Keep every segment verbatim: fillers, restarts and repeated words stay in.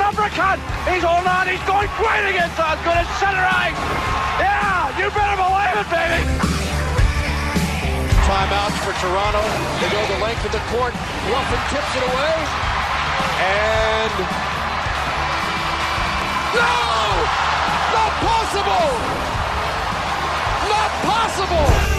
uppercut. He's holding on. He's going great against Osgood at center ice. Yeah, you better believe it, baby. Timeouts for Toronto. They go the length of the court. Ruffin tips it away. And... No! Not possible! Not possible!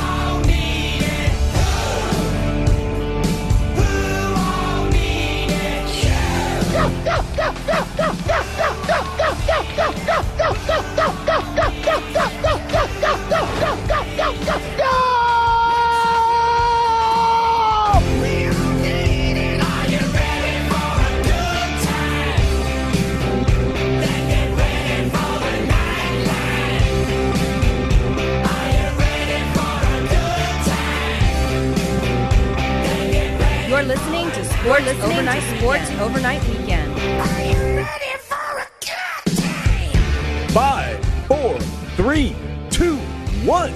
You're listening to Sports listening Overnight to Sports Weekend. Overnight Weekend. Are you ready for a good time? Five, four, three, two, one.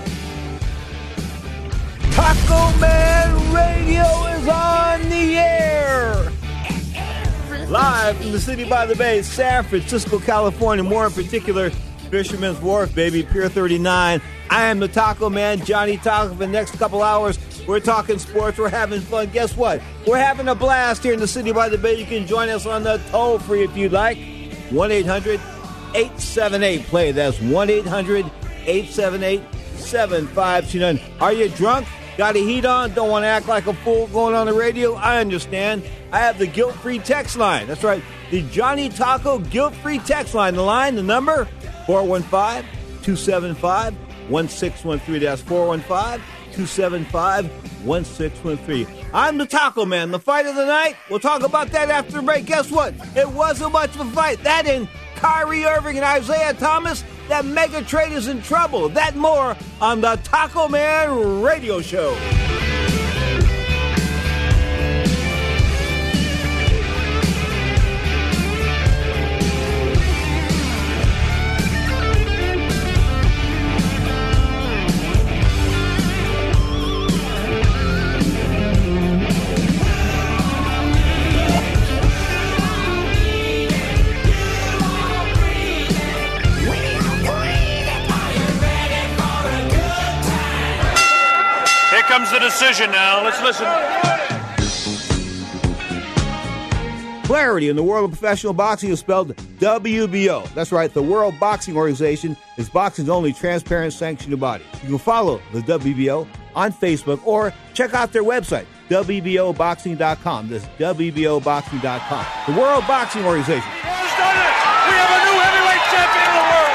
Taco Man Radio is on the air. Live from the city by the bay, San Francisco, California. More in particular, Fisherman's Wharf, baby, Pier thirty-nine. I am the Taco Man, Johnny Taco. For the next couple hours, we're talking sports. We're having fun. Guess what? We're having a blast here in the city by the bay. You can join us on the toll-free if you'd like. one eight hundred eight seven eight play. That's one eight hundred eight seven eight seven five two nine. Are you drunk? Got a heat on? Don't want to act like a fool going on the radio? I understand. I have the guilt-free text line. That's right. The Johnny Taco guilt-free text line. The line, the number, four one five, two seven five, one six one three. That's four one five, two seven five, one six one three. I'm the Taco Man. The fight of the night, we'll talk about that after the break. Guess what? It wasn't much of a fight. That and Kyrie Irving and Isaiah Thomas, that mega trade is in trouble. That more on the Taco Man Radio Show. Comes the decision now. Let's listen. Clarity in the world of professional boxing is spelled W B O. That's right. The World Boxing Organization is boxing's only transparent sanctioned body. You can follow the W B O on Facebook or check out their website, W B O boxing dot com. That's W B O boxing dot com. The World Boxing Organization. Who's done it? We have a new heavyweight champion of the world.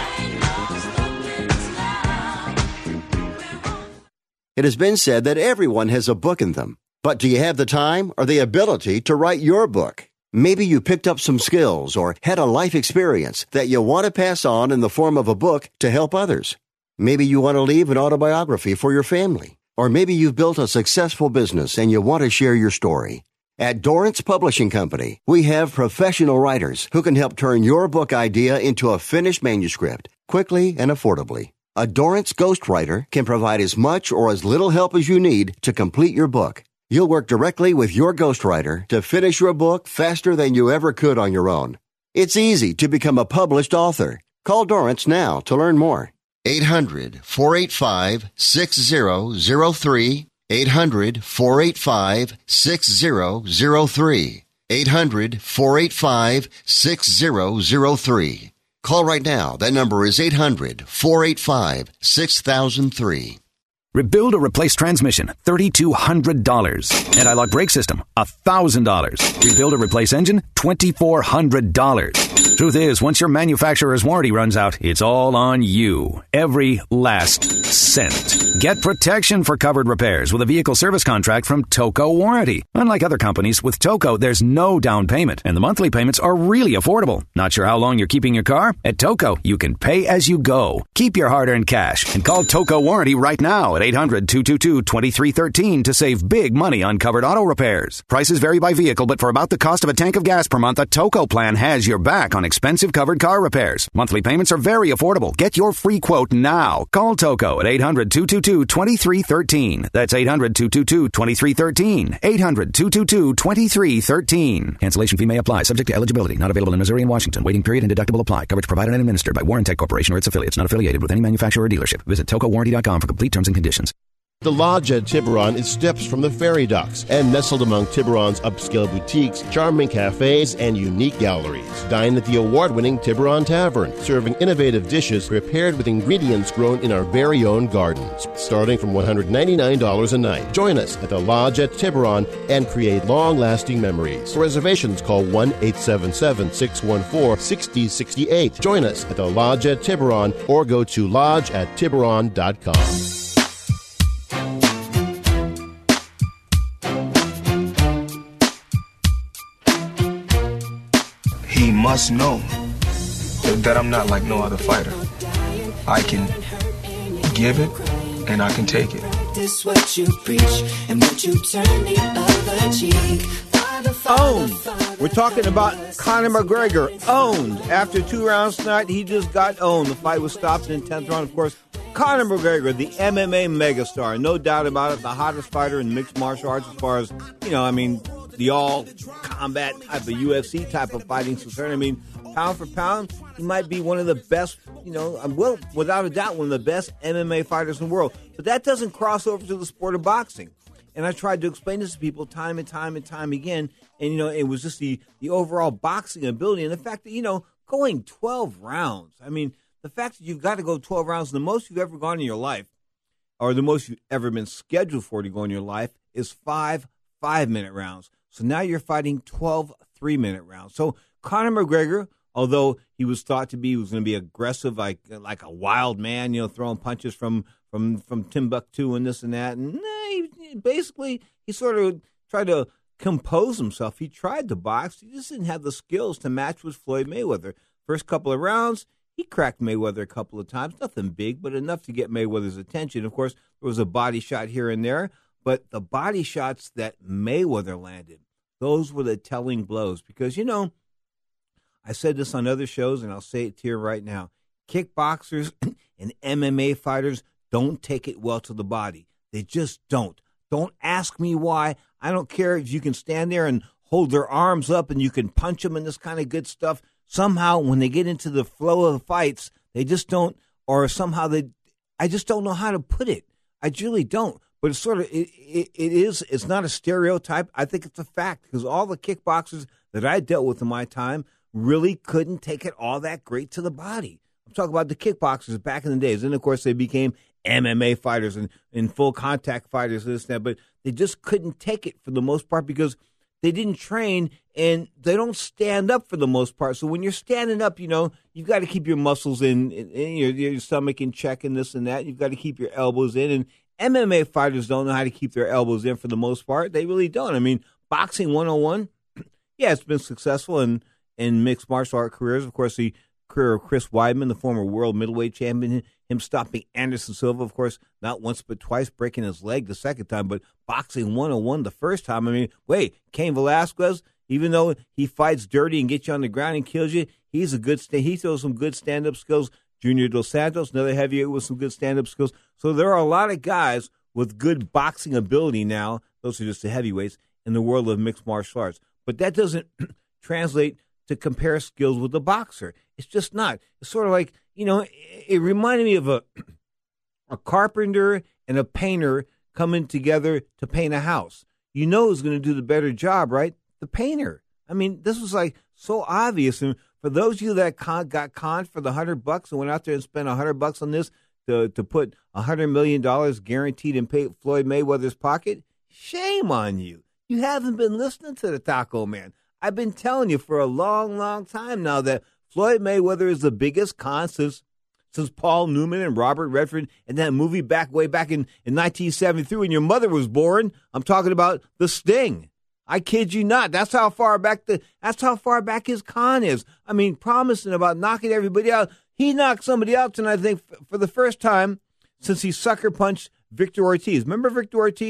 It has been said that everyone has a book in them. But do you have the time or the ability to write your book? Maybe you picked up some skills or had a life experience that you want to pass on in the form of a book to help others. Maybe you want to leave an autobiography for your family. Or maybe you've built a successful business and you want to share your story. At Dorrance Publishing Company, we have professional writers who can help turn your book idea into a finished manuscript quickly and affordably. A Dorrance ghostwriter can provide as much or as little help as you need to complete your book. You'll work directly with your ghostwriter to finish your book faster than you ever could on your own. It's easy to become a published author. Call Dorrance now to learn more. eight hundred, four eight five, six zero zero three. eight hundred, four eight five, six zero zero three. eight hundred, four eight five, six zero zero three. Call right now. That number is eight hundred, four eight five, six thousand three. Rebuild or replace transmission, three thousand two hundred dollars. Anti-lock brake system, one thousand dollars. Rebuild or replace engine, two thousand four hundred dollars. Truth is, once your manufacturer's warranty runs out, it's all on you. Every last cent. Get protection for covered repairs with a vehicle service contract from Toco Warranty. Unlike other companies, with Toco, there's no down payment, and the monthly payments are really affordable. Not sure how long you're keeping your car? At Toco, you can pay as you go. Keep your hard-earned cash and call Toco Warranty right now at eight hundred, two two two, two three one three to save big money on covered auto repairs. Prices vary by vehicle, but for about the cost of a tank of gas per month, a Toco plan has your back on expensive covered car repairs. Monthly payments are very affordable. Get your free quote now. Call Toco at eight hundred, two two two, two three one three. That's eight hundred, two two two, two three one three. eight hundred, two two two, two three one three. Cancellation fee may apply. Subject to eligibility. Not available in Missouri and Washington. Waiting period and deductible apply. Coverage provided and administered by Warrantech Corporation or its affiliates. Not affiliated with any manufacturer or dealership. Visit toco warranty dot com for complete terms and conditions. The Lodge at Tiburon is steps from the ferry docks and nestled among Tiburon's upscale boutiques, charming cafes, and unique galleries. Dine at the award-winning Tiburon Tavern, serving innovative dishes prepared with ingredients grown in our very own gardens, starting from one hundred ninety-nine dollars a night. Join us at the Lodge at Tiburon and create long-lasting memories. For reservations, call one eight seven seven, six one four, six zero six eight. Join us at the Lodge at Tiburon or go to lodge at tiburon dot com. He must know that I'm not like no other fighter. I can give it and I can take it. This what you preach and what you turn the other cheek. Owned. We're talking about Conor McGregor. Owned. After two rounds tonight, he just got owned. The fight was stopped in the tenth round. Of course, Conor McGregor, the M M A megastar. No doubt about it. The hottest fighter in mixed martial arts as far as, you know, I mean, the all-combat type of U F C type of fighting concern. I mean, pound for pound, he might be one of the best, you know, well, without a doubt, one of the best M M A fighters in the world. But that doesn't cross over to the sport of boxing. And I tried to explain this to people time and time and time again. And, you know, it was just the, the overall boxing ability and the fact that, you know, going twelve rounds. I mean, the fact that you've got to go twelve rounds, the most you've ever gone in your life, or the most you've ever been scheduled for to go in your life, is five five-minute rounds. So now you're fighting twelve three-minute rounds. So Conor McGregor, although he was thought to be, he was going to be aggressive, like like a wild man, you know, throwing punches from from, from Timbuktu and this and that. And nah, he, basically, he sort of tried to compose himself. He tried to box. He just didn't have the skills to match with Floyd Mayweather. First couple of rounds, he cracked Mayweather a couple of times. Nothing big, but enough to get Mayweather's attention. Of course, there was a body shot here and there. But the body shots that Mayweather landed, those were the telling blows. Because, you know, I said this on other shows, and I'll say it here right now. Kickboxers and M M A fighters don't take it well to the body. They just don't. Don't ask me why. I don't care if you can stand there and hold their arms up and you can punch them and this kind of good stuff. Somehow, when they get into the flow of the fights, they just don't, or somehow they, I just don't know how to put it. I really don't. But it's sort of, it, it, it is, it's not a stereotype. I think it's a fact because all the kickboxers that I dealt with in my time really couldn't take it all that great to the body. I'm talking about the kickboxers back in the days. And, of course, they became M M A fighters and, and full contact fighters and this and that. But they just couldn't take it for the most part because they didn't train and they don't stand up for the most part. So when you're standing up, you know, you've got to keep your muscles in, in, in your, your stomach in check and this and that. You've got to keep your elbows in. And M M A fighters don't know how to keep their elbows in for the most part. They really don't. I mean, boxing one oh one, yeah, it's been successful in, in mixed martial art careers. Of course, the career of Chris Weidman, the former world middleweight champion, him stopping Anderson Silva, of course, not once but twice, breaking his leg the second time, but boxing one oh one the first time. I mean, wait, Cain Velasquez, even though he fights dirty and gets you on the ground and kills you, he's a good st- he throws some good stand-up skills. Junior Dos Santos, another heavyweight with some good stand-up skills. So there are a lot of guys with good boxing ability now. Those are just the heavyweights in the world of mixed martial arts. But that doesn't translate to compare skills with a boxer. It's just not. It's sort of like, you know, it, it reminded me of a a carpenter and a painter coming together to paint a house. You know who's going to do the better job, right? The painter. I mean, this was like so obvious. And for those of you that con- got conned for the hundred bucks and went out there and spent a hundred bucks on this to to put a hundred million dollars guaranteed in pay- Floyd Mayweather's pocket, shame on you. You haven't been listening to the Taco Man. I've been telling you for a long, long time now that Floyd Mayweather is the biggest con since, since Paul Newman and Robert Redford and that movie back way back in, in nineteen seventy-three when your mother was born. I'm talking about The Sting. I kid you not. That's how far back the that's how far back his con is. I mean, promising about knocking everybody out. He knocked somebody out tonight, I think, f- for the first time since he sucker punched Victor Ortiz. Remember Victor Ortiz?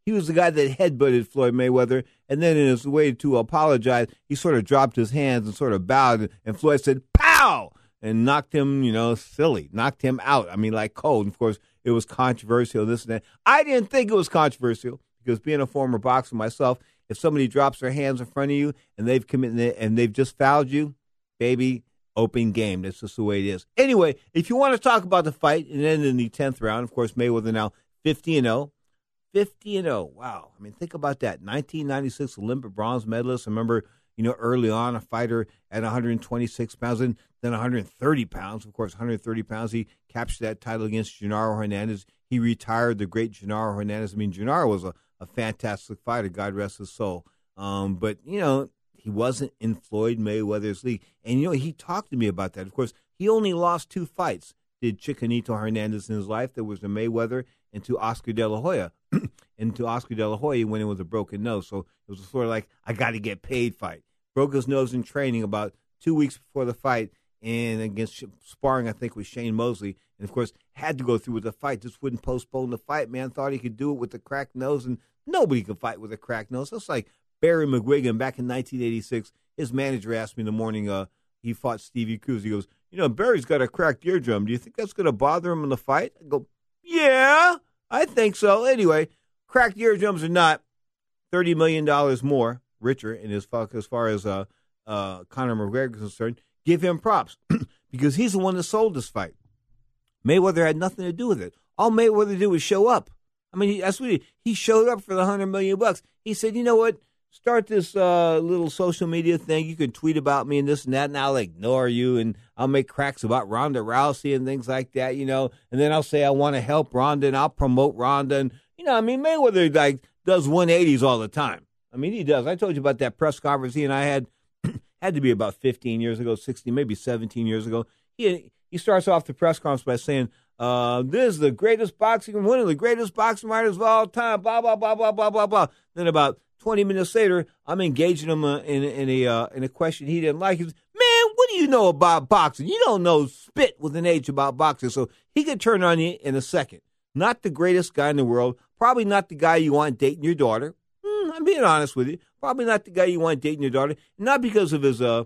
he was the guy that headbutted Floyd Mayweather, and then in his way to apologize, he sort of dropped his hands and sort of bowed, and Floyd said, "Pow!" and knocked him, you know, silly, knocked him out. I mean, like cold. And of course, it was controversial, this and that. I didn't think it was controversial because being a former boxer myself, if somebody drops their hands in front of you and they've committed and they've just fouled you, baby, open game. That's just the way it is. Anyway, if you want to talk about the fight, and then in the tenth round, of course, Mayweather now fifty and oh. fifty and oh. Wow. I mean, think about that. nineteen ninety-six Olympic bronze medalist. I remember, you know, early on, a fighter at one hundred twenty-six pounds and then one hundred thirty pounds. Of course, one hundred thirty pounds. He captured that title against Genaro Hernandez. He retired the great Genaro Hernandez. I mean, Genaro was a, a fantastic fighter, God rest his soul. Um, but, you know, he wasn't in Floyd Mayweather's league. And, you know, he talked to me about that. Of course, he only lost two fights. Did Chiquinito Hernandez in his life. There was the Mayweather and to Oscar De La Hoya. And to Oscar De La Hoya, he went in with a broken nose. So it was sort of like, I got to get paid fight. Broke his nose in training about two weeks before the fight and against sparring, I think, with Shane Mosley. And, of course, had to go through with the fight. Just wouldn't postpone the fight, man. Thought he could do it with a cracked nose, and nobody could fight with a cracked nose. That's like Barry McGuigan back in nineteen eighty-six. His manager asked me in the morning, uh, he fought Stevie Cruz. He goes, you know, Barry's got a cracked eardrum. Do you think that's going to bother him in the fight? I go, yeah, I think so. Anyway, cracked eardrums or not, thirty million dollars more, richer in his as far as uh, uh, Conor McGregor is concerned. Give him props because he's the one that sold this fight. Mayweather had nothing to do with it. All Mayweather did was show up. I mean, he, that's what he, he showed up for the hundred million bucks. He said, you know what? Start this uh, little social media thing. You can tweet about me and this and that, and I'll ignore you, and I'll make cracks about Ronda Rousey and things like that, you know. And then I'll say I want to help Ronda, and I'll promote Ronda. And, you know, I mean, Mayweather, like, does one eighties all the time. I mean, he does. I told you about that press conference he and I had, had to be about fifteen years ago, sixteen, maybe seventeen years ago. He he starts off the press conference by saying, uh, this is the greatest boxing, one of the greatest boxing writers of all time, blah, blah, blah, blah, blah, blah, blah. Then about twenty minutes later, I'm engaging him uh, in, in, a, uh, in a question he didn't like. He goes, man, what do you know about boxing? You don't know spit with an H about boxing. So he could turn on you in a second. Not the greatest guy in the world. Probably not the guy you want dating your daughter. Mm, I'm being honest with you. Probably not the guy you want dating your daughter. Not because of his uh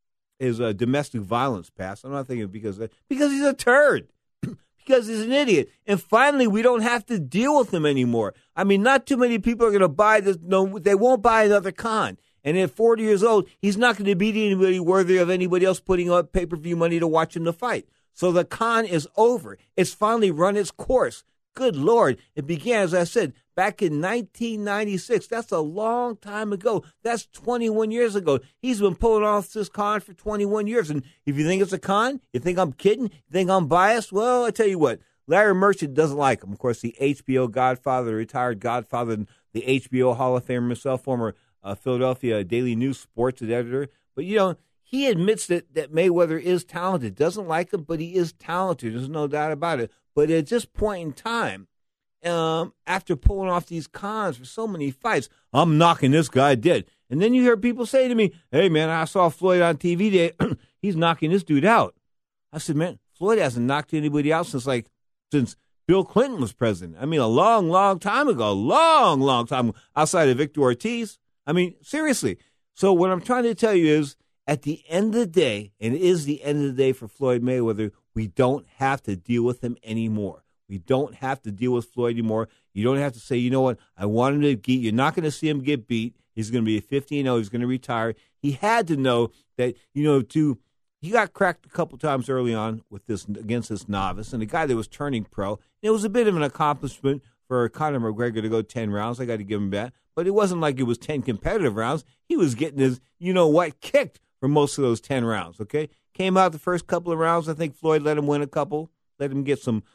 his uh, domestic violence past. I'm not thinking because of that. Because he's a turd. Because he's an idiot. And finally, we don't have to deal with him anymore. I mean, not too many people are going to buy this. No, they won't buy another con. And at forty years old, he's not going to beat anybody worthy of anybody else putting up pay-per-view money to watch him to fight. So the con is over. It's finally run its course. Good Lord. It began, as I said, back in nineteen ninety-six. That's a long time ago. That's twenty-one years ago. He's been pulling off this con for twenty-one years. And if you think it's a con, you think I'm kidding, you think I'm biased, well, I tell you what, Larry Merchant doesn't like him. Of course, the H B O godfather, the retired godfather, and the H B O Hall of Famer himself, former uh, Philadelphia Daily News sports editor. But, you know, he admits that, that Mayweather is talented. Doesn't like him, but he is talented. There's no doubt about it. But at this point in time, um, after pulling off these cons for so many fights, I'm knocking this guy dead. And then you hear people say to me, hey, man, I saw Floyd on T V today. He's knocking this dude out. I said, man, Floyd hasn't knocked anybody out since, like, since Bill Clinton was president. I mean, a long, long time ago. Long, long time outside of Victor Ortiz. I mean, seriously. So what I'm trying to tell you is, at the end of the day, and it is the end of the day for Floyd Mayweather, we don't have to deal with him anymore. We don't have to deal with Floyd anymore. You don't have to say, you know what, I want him to get, you're not going to see him get beat. He's going to be a fifty and oh. He's going to retire. He had to know that, you know, to, he got cracked a couple times early on with this, against this novice, and a guy that was turning pro. It was a bit of an accomplishment for Conor McGregor to go ten rounds. I got to give him that. But it wasn't like it was ten competitive rounds. He was getting his, you know what, kicked for most of those ten rounds, okay? Came out the first couple of rounds. I think Floyd let him win a couple, let him get some,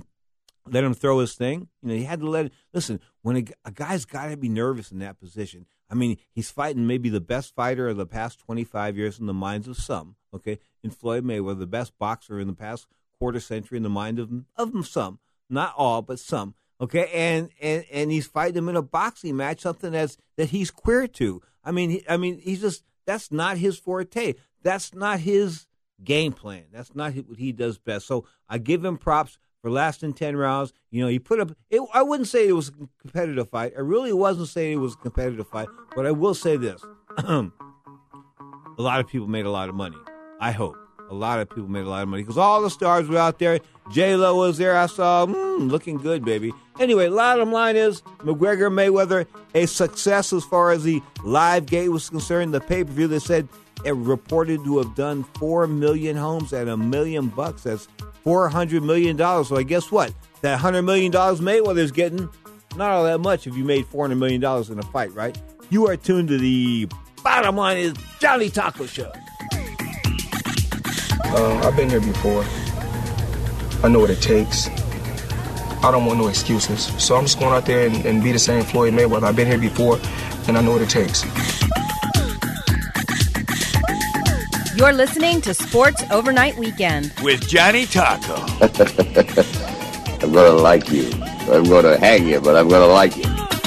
let him throw his thing. You know, he had to let it. Listen, when a, a guy's got to be nervous in that position. I mean, he's fighting maybe the best fighter of the past twenty-five years in the minds of some, okay? In Floyd Mayweather, the best boxer in the past quarter century in the mind of, of some. Not all, but some, okay? And, and and he's fighting him in a boxing match, something that's that he's queer to. I mean, he, I mean, he's just, that's not his forte. That's not his game plan. That's not what he does best. So I give him props for lasting ten rounds. You know, he put up, it, I wouldn't say it was a competitive fight. I really wasn't saying it was a competitive fight, but I will say this. A lot of people made a lot of money. I hope. A lot of people made a lot of money because all the stars were out there. J-Lo was there. I saw, mm, looking good, baby. Anyway, bottom line is McGregor Mayweather, a success as far as the live gate was concerned. The pay-per-view, they said it reported to have done four million homes at a million bucks. That's four hundred million dollars. So I guess what? That one hundred million dollars Mayweather's getting, not all that much if you made four hundred million dollars in a fight, right? You are tuned to the Bottom Line is Johnny Taco Show. Um, I've been here before. I know what it takes. I don't want no excuses. So I'm just going out there and, and be the same Floyd Mayweather. I've been here before, and I know what it takes. You're listening to Sports Overnight Weekend with Johnny Taco. I'm going to like you. I'm going to hang you, but I'm going to like you.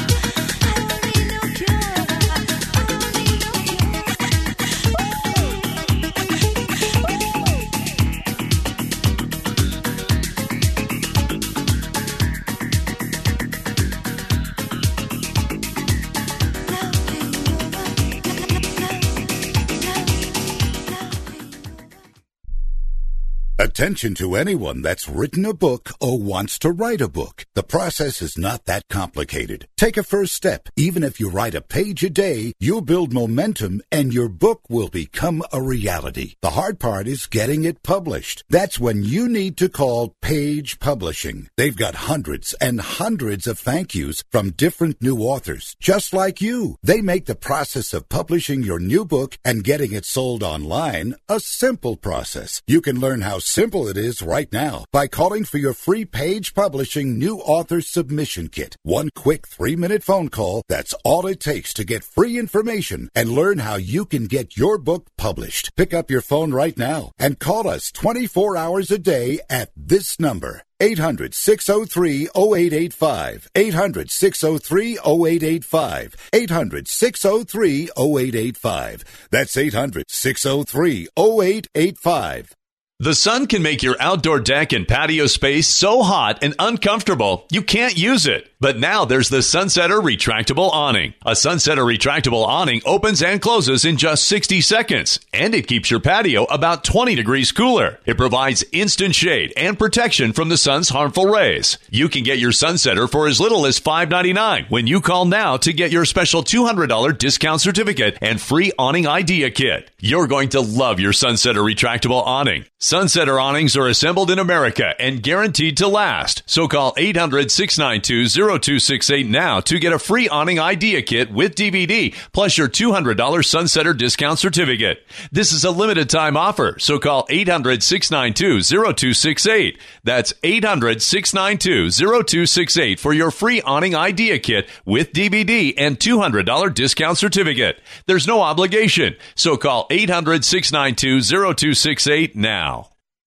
Attention to anyone that's written a book or wants to write a book. The process is not that complicated. Take a first step. Even if you write a page a day, you'll build momentum and your book will become a reality. The hard part is getting it published. That's when you need to call Page Publishing. They've got hundreds and hundreds of thank yous from different new authors, just like you. They make the process of publishing your new book and getting it sold online a simple process. You can learn how simple it is right now by calling for your free Page Publishing New Author Submission Kit. One quick three-minute phone call, that's all it takes to get free information and learn how you can get your book published. Pick up your phone right now and call us twenty-four hours a day at this number. eight hundred, six oh three, oh eight eight five. eight hundred, six oh three, oh eight eight five. eight hundred, six oh three, oh eight eight five. That's eight hundred, six oh three, oh eight eight five. The sun can make your outdoor deck and patio space so hot and uncomfortable you can't use it. But now there's the Sunsetter Retractable Awning. A Sunsetter Retractable Awning opens and closes in just sixty seconds, and it keeps your patio about twenty degrees cooler. It provides instant shade and protection from the sun's harmful rays. You can get your Sunsetter for as little as five ninety-nine when you call now to get your special two hundred dollars discount certificate and free awning idea kit. You're going to love your Sunsetter Retractable Awning. Sunsetter awnings are assembled in America and guaranteed to last. So call eight hundred, six nine two, oh two six eight now to get a free awning idea kit with D V D plus your two hundred dollars Sunsetter discount certificate. This is a limited time offer, so call eight hundred, six nine two, oh two six eight. That's eight hundred, six nine two, oh two six eight for your free awning idea kit with D V D and two hundred dollars discount certificate. There's no obligation, so call eight hundred, six nine two, oh two six eight now.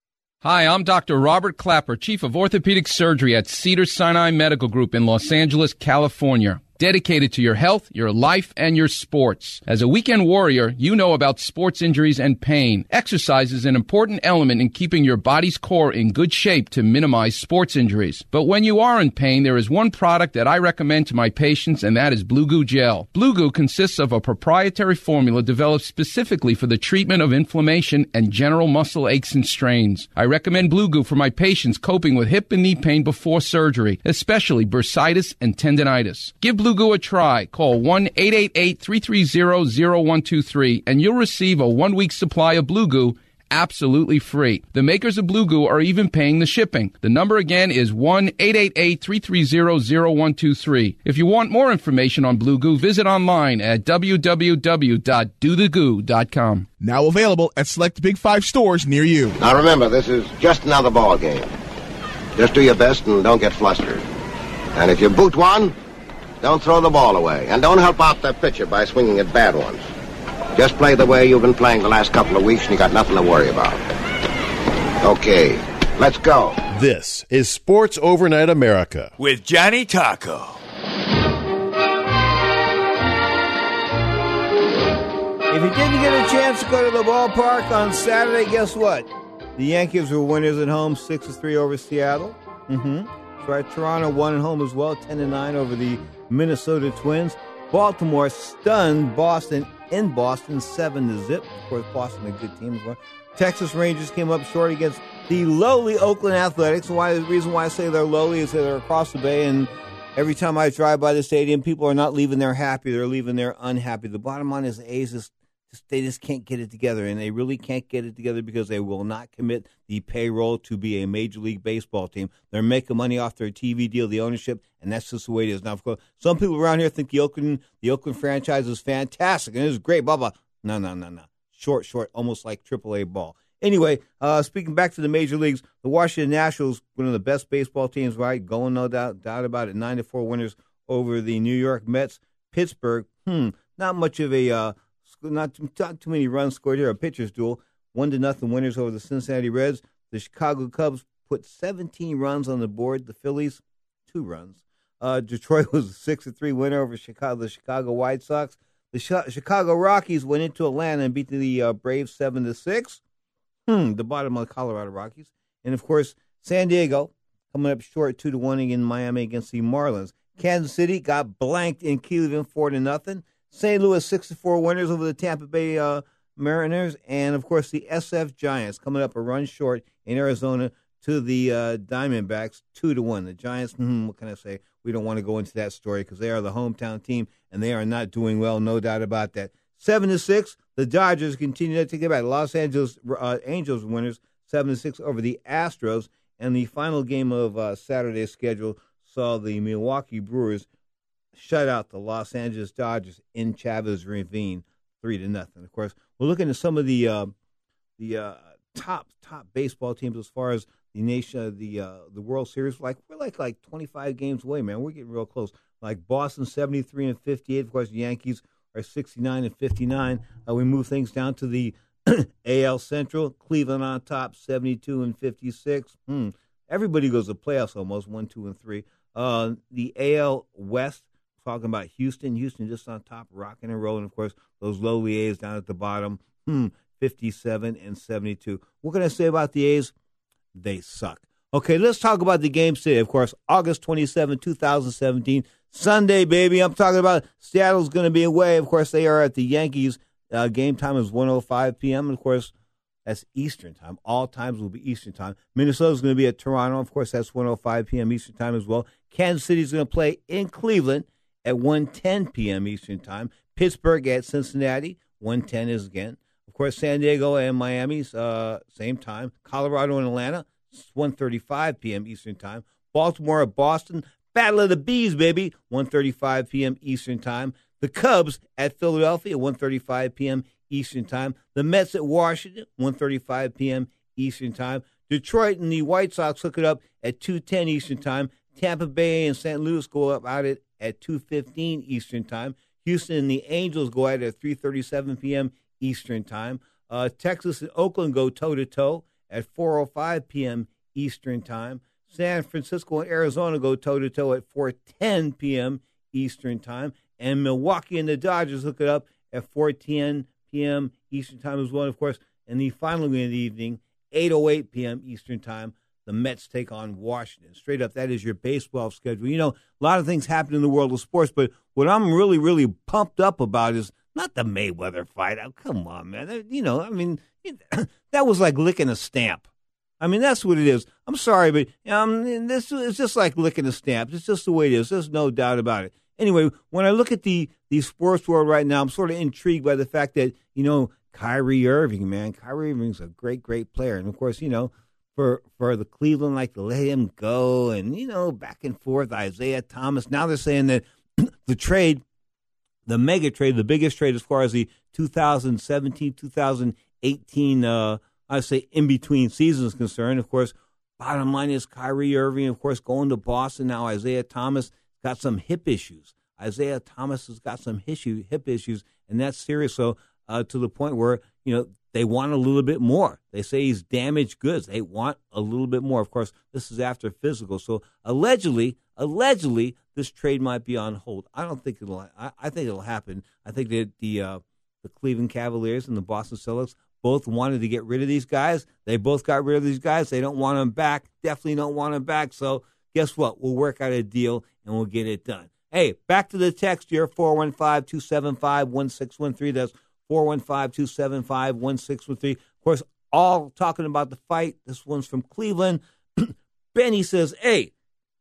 Hi, I'm Doctor Robert Clapper, Chief of Orthopedic Surgery at Cedars-Sinai Medical Group in Los Angeles, California. Dedicated to your health, your life, and your sports. As a weekend warrior, you know about sports injuries and pain. Exercise is an important element in keeping your body's core in good shape to minimize sports injuries. But when you are in pain, there is one product that I recommend to my patients, and that is Blue Goo Gel. Blue Goo consists of a proprietary formula developed specifically for the treatment of inflammation and general muscle aches and strains. I recommend Blue Goo for my patients coping with hip and knee pain before surgery, especially bursitis and tendinitis. Give Blue Blue Goo a try. Call one eight eight eight, three three zero, zero one two three and you'll receive a one-week supply of Blue Goo absolutely free. The makers of Blue Goo are even paying the shipping. The number again is one eight eight eight, three three zero, zero one two three. If you want more information on Blue Goo, visit online at w w w dot do the goo dot com. Now available at select Big Five stores near you. Now remember, this is just another ball game. Just do your best and don't get flustered. And if you boot one, don't throw the ball away. And don't help out that pitcher by swinging at bad ones. Just play the way you've been playing the last couple of weeks and you got nothing to worry about. Okay, let's go. This is Sports Overnight America with Johnny Taco. If you didn't get a chance to go to the ballpark on Saturday, guess what? The Yankees were winners at home, six to three over Seattle. Mm-hmm. That's right. Toronto won at home as well, ten to nine over the Minnesota Twins. Baltimore stunned Boston in Boston, seven to zip. Of course, Boston a good team as well. Texas Rangers came up short against the lowly Oakland Athletics. Why the reason why I say they're lowly is that they're across the bay, and every time I drive by the stadium, people are not leaving there happy; they're leaving there unhappy. The bottom line is the A's just, just they just can't get it together, and they really can't get it together because they will not commit the payroll to be a Major League Baseball team. They're making money off their T V deal, the ownership, and that's just the way it is. Now, of course, some people around here think the Oakland the Oakland franchise is fantastic and it is great. Blah blah. No, no, no, no. Short, short, almost like triple A ball. Anyway, uh, speaking back to the major leagues, the Washington Nationals, one of the best baseball teams, right? Going, no doubt, doubt about it. Nine to four winners over the New York Mets. Pittsburgh, hmm, not much of a, uh, not too, not too many runs scored here. A pitcher's duel, one to nothing winners over the Cincinnati Reds. The Chicago Cubs put seventeen runs on the board. The Phillies, two runs. Uh, Detroit was a six to three winner over Chicago, the Chicago White Sox. The Sh- Chicago Rockies went into Atlanta and beat the uh, Braves seven to six. Hmm, the bottom of the Colorado Rockies. And, of course, San Diego coming up short two to one in Miami against the Marlins. Kansas City got blanked in Cleveland four to nothing. Saint Louis six to four winners over the Tampa Bay uh, Mariners. And, of course, the S F Giants coming up a run short in Arizona to the uh, Diamondbacks two to one. The Giants, hmm, what can I say? We don't want to go into that story because they are the hometown team, and they are not doing well, no doubt about that. seven to six, the Dodgers continue to take it back. Los Angeles uh, Angels winners, seven to six over the Astros. And the final game of uh, Saturday's schedule saw the Milwaukee Brewers shut out the Los Angeles Dodgers in Chavez Ravine, three to nothing. Of course, we're looking at some of the uh, the uh, top top baseball teams as far as the nation, uh, the uh, the World Series. Like we're like like twenty-five games away, man. We're getting real close. Like Boston, seventy-three and fifty-eight. Of course, the Yankees are sixty-nine and fifty-nine. Uh, we move things down to the A L Central. Cleveland on top, seventy-two and fifty-six. Hmm. Everybody goes to playoffs almost, one, two, and three. Uh, the A L West, talking about Houston. Houston just on top, rocking and rolling. Of course, those lowly A's down at the bottom, hmm, fifty-seven and seventy-two. What can I say about the A's? They suck. Okay, let's talk about the games today. Of course, August twenty-seventh, twenty seventeen. Sunday, baby. I'm talking about Seattle's going to be away. Of course, they are at the Yankees. Uh, game time is one oh five p.m. And, of course, that's Eastern time. All times will be Eastern time. Minnesota's going to be at Toronto. Of course, that's one oh five p.m. Eastern time as well. Kansas City's going to play in Cleveland at one ten p.m. Eastern time. Pittsburgh at Cincinnati, one ten is again. Of course, San Diego and Miami's uh, same time. Colorado and Atlanta, one thirty-five p.m. Eastern time. Baltimore at Boston, Battle of the Bees, baby, one thirty-five p.m. Eastern time. The Cubs at Philadelphia, one thirty-five p.m. Eastern time. The Mets at Washington, one thirty-five p.m. Eastern time. Detroit and the White Sox hook it up at two ten Eastern time. Tampa Bay and Saint Louis go up out it at two fifteen Eastern time. Houston and the Angels go at it at three thirty-seven p.m. Eastern time. Uh, Texas and Oakland go toe-to-toe at four oh five p.m. Eastern time. San Francisco and Arizona go toe-to-toe at four ten p.m. Eastern time. And Milwaukee and the Dodgers hook it up at four ten p.m. Eastern time as well. And, of course, in the final game of the evening, eight oh eight p.m. Eastern time, the Mets take on Washington. Straight up, that is your baseball schedule. You know, a lot of things happen in the world of sports, but what I'm really, really pumped up about is not the Mayweather fight. Oh, come on, man. You know, I mean, that was like licking a stamp. I mean, that's what it is. I'm sorry, but um, this is just like licking a stamp. It's just the way it is. There's no doubt about it. Anyway, when I look at the, the sports world right now, I'm sort of intrigued by the fact that, you know, Kyrie Irving, man, Kyrie Irving's a great, great player. And, of course, you know, for for the Cleveland, like, to let him go and, you know, back and forth, Isaiah Thomas. Now they're saying that the trade, the mega trade, the biggest trade as far as the two thousand seventeen, two thousand eighteen, uh, I say in-between seasons is concerned. Of course, bottom line is Kyrie Irving, of course, going to Boston. Now Isaiah Thomas got some hip issues. Isaiah Thomas has got some issue, hip issues, and that's serious. So uh, to the point where, you know, they want a little bit more. They say he's damaged goods. They want a little bit more. Of course, this is after physical. So allegedly, allegedly, this trade might be on hold. I don't think it'll. I, I think it'll happen. I think that the uh, the Cleveland Cavaliers and the Boston Celtics both wanted to get rid of these guys. They both got rid of these guys. They don't want them back. Definitely don't want them back. So guess what? We'll work out a deal, and we'll get it done. Hey, back to the text here, four one five, two seven five, one six one three. That's four one five, two seven five, one six one three. Of course, all talking about the fight. This one's from Cleveland. Benny says, hey,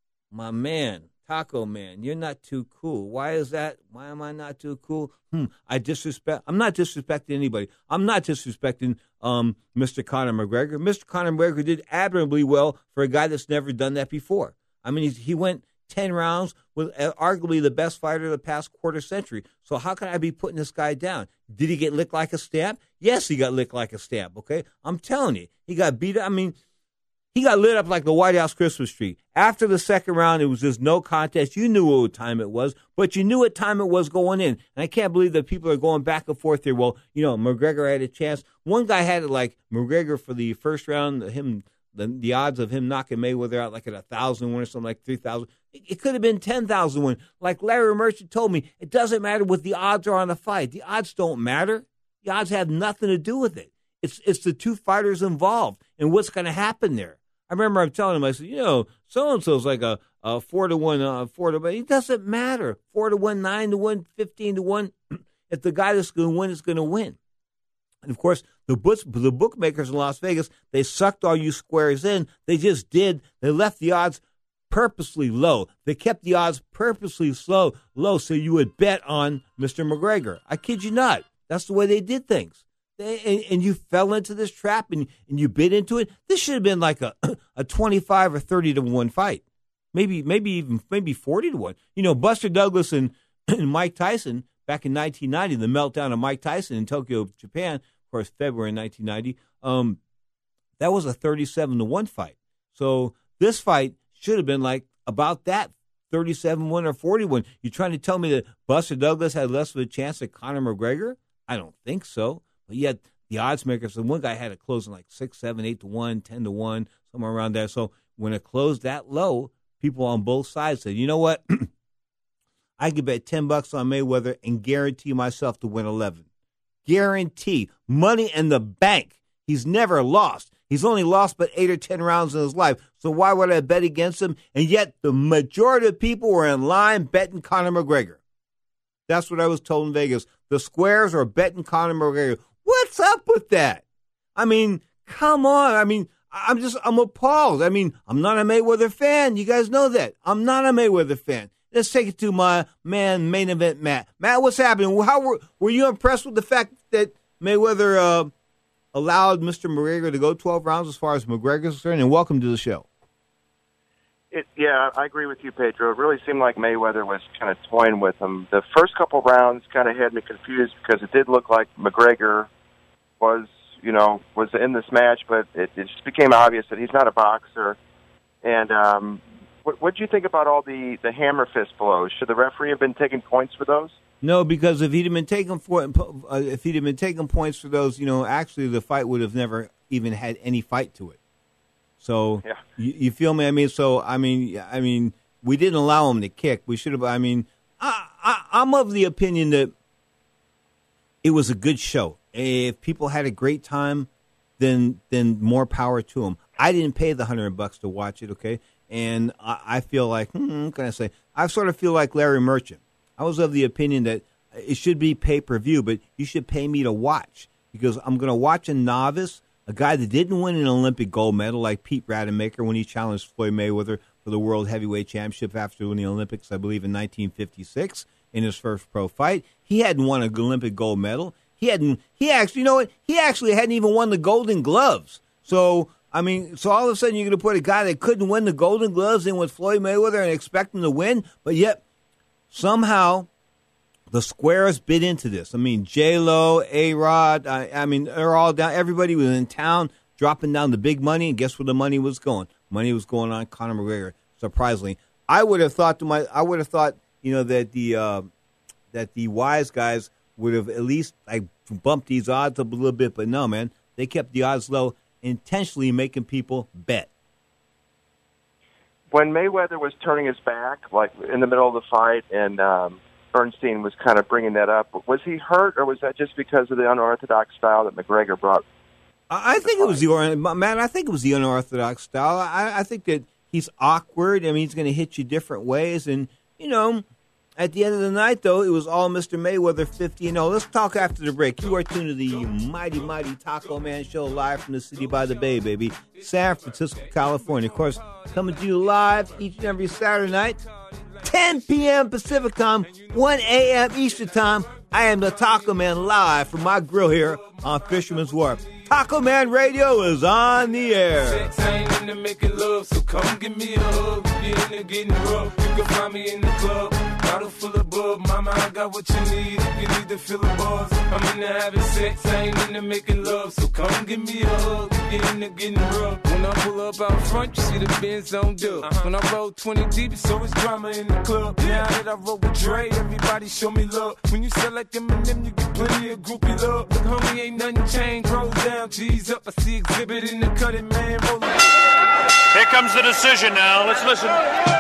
my man, Taco Man, you're not too cool. Why is that? Why am I not too cool? Hmm, I disrespect. I'm not disrespecting anybody. I'm not disrespecting um, Mister Conor McGregor. Mister Conor McGregor did admirably well for a guy that's never done that before. I mean, he, he went ten rounds with arguably the best fighter of the past quarter century. So how can I be putting this guy down? Did he get licked like a stamp? Yes, he got licked like a stamp, okay? I'm telling you. He got beat up. I mean, he got lit up like the White House Christmas tree. After the second round, it was just no contest. You knew what time it was, but you knew what time it was going in. And I can't believe that people are going back and forth here. Well, you know, McGregor had a chance. One guy had it like McGregor for the first round, him the, the odds of him knocking Mayweather out like at one thousand one or something like three thousand. It, it could have been ten thousand one. Like Larry Merchant told me, it doesn't matter what the odds are on the fight. The odds don't matter. The odds have nothing to do with it. It's it's the two fighters involved and what's going to happen there. I remember I'm telling him, I said, you know, so-and-so's like a, a four to one, uh, four to one. It doesn't matter. Four to one, nine to one, fifteen to one. If the guy that's going to win is going to win. And, of course, the, books, the bookmakers in Las Vegas, they sucked all you squares in. They just did. They left the odds purposely low. They kept the odds purposely slow, low so you would bet on Mister McGregor. I kid you not. That's the way they did things. They, and, and you fell into this trap and, and you bit into it. This should have been like a a twenty-five or thirty to one fight. Maybe maybe even maybe forty to one. You know, Buster Douglas and, and Mike Tyson back in nineteen ninety, the meltdown of Mike Tyson in Tokyo, Japan, of course, February nineteen ninety. Um, that was a thirty-seven to one fight. So this fight should have been like about that, thirty-seven one or forty one. You're trying to tell me that Buster Douglas had less of a chance than Conor McGregor? I don't think so. But yet the odds makers, and one guy had it closing like six, seven, eight to one, ten to one, somewhere around there. So when it closed that low, people on both sides said, you know what? I could bet ten bucks on Mayweather and guarantee myself to win eleven. Guarantee. Money in the bank. He's never lost. He's only lost but eight or ten rounds in his life. So why would I bet against him? And yet the majority of people were in line betting Conor McGregor. That's what I was told in Vegas. The squares are betting Conor McGregor. What's up with that? I mean, come on. I mean, I'm just, I'm appalled. I mean, I'm not a Mayweather fan. You guys know that. I'm not a Mayweather fan. Let's take it to my man, main event, Matt. Matt, what's happening? How were, were you impressed with the fact that Mayweather uh, allowed Mister McGregor to go twelve rounds as far as McGregor's concerned? And welcome to the show. It, yeah, I agree with you, Pedro. It really seemed like Mayweather was kind of toying with him. The first couple rounds kind of had me confused because it did look like McGregor was, you know, was in this match, but it, it just became obvious that he's not a boxer. And um, what what do you think about all the, the hammer fist blows? Should the referee have been taking points for those? No, because if he'd have been taking for, uh, if he'd have been taking points for those, you know, actually the fight would have never even had any fight to it. So yeah. you, you feel me? I mean, so I mean, I mean, we didn't allow him to kick. We should have. I mean, I, I, I'm of the opinion that it was a good show. If people had a great time, then then more power to them. I didn't pay the hundred bucks to watch it, okay? And I, I feel like, hmm, what can I say? I sort of feel like Larry Merchant. I was of the opinion that it should be pay per view, but you should pay me to watch because I'm going to watch a novice. A guy that didn't win an Olympic gold medal like Pete Rademacher when he challenged Floyd Mayweather for the World Heavyweight Championship after winning the Olympics, I believe, in nineteen fifty-six in his first pro fight. He hadn't won an Olympic gold medal. He hadn't. He actually, you know what? He actually hadn't even won the Golden Gloves. So, I mean, so all of a sudden you're going to put a guy that couldn't win the Golden Gloves in with Floyd Mayweather and expect him to win, but yet somehow the squares bit into this. I mean, J-Lo, A-Rod, I, I mean, they're all down. Everybody was in town dropping down the big money, and guess where the money was going? Money was going on Conor McGregor, surprisingly. I would have thought to my, I would have thought, you know, that the uh, that the wise guys would have at least like bumped these odds up a little bit, but no, man, they kept the odds low, intentionally making people bet. When Mayweather was turning his back, like in the middle of the fight, and um, Bernstein was kind of bringing that up. Was he hurt, or was that just because of the unorthodox style that McGregor brought? I think it was the man. I think it was the unorthodox style. I, I think that he's awkward. I mean, he's going to hit you different ways, and you know, at the end of the night, though, it was all Mister Mayweather fifty and oh. Let's talk after the break. You are tuned to the mighty, mighty Taco Man Show live from the City by the Bay, baby, San Francisco, California. Of course, coming to you live each and every Saturday night, ten p.m. Pacific time, one a.m. Eastern time. I am the Taco Man live from my grill here on Fisherman's Wharf. Taco Man Radio is on the air. Sex ain't into making love, so come give me a hug. If you're into getting rough, you can find me in the club. Bottle full of bub, mama, I got what you need. If you need to feel the buzz, I'm into having sex, I ain't into making love. So come give me a hug, if you're into getting rough. When I pull up out front, you see the Benz on dub. Uh-huh. When I roll twenty deep, it's always drama in the club. Now that I roll with Dre, everybody show me love. When you sell like Eminem, you get plenty of groupie love. Look, homie, ain't nothing changed, roll down, G's up. I see exhibit in the cutting, man, roll up. Here comes the decision now. Let's listen.